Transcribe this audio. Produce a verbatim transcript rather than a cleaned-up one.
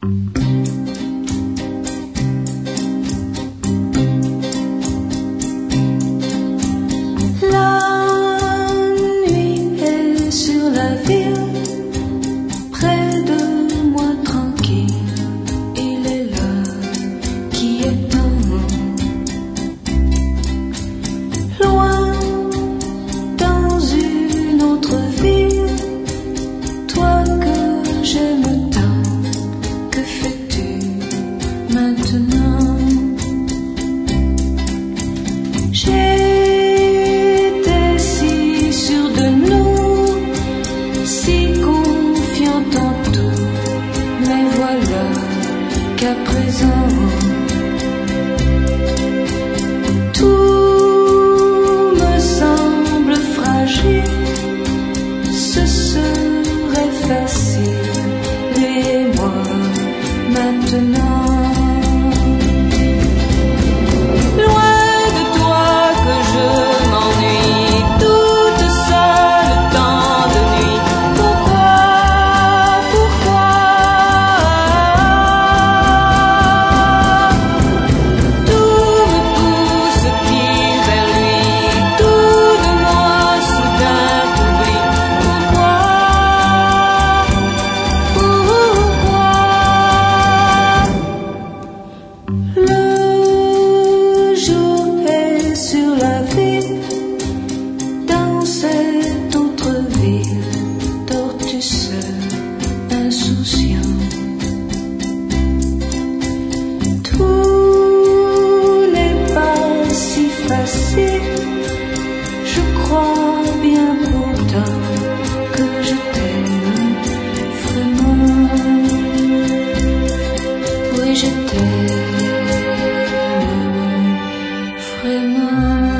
Maintenant, j'étais si sûre de nous, si confiante en tout, mais voilà qu'à présent, tout me semble fragile. Ce serait facile, lui et moi, maintenant. Cette autre ville, dors tu seul, insouciant. Tout n'est pas si facile, je crois bien pourtant que je t'aime vraiment. Oui, je t'aime vraiment.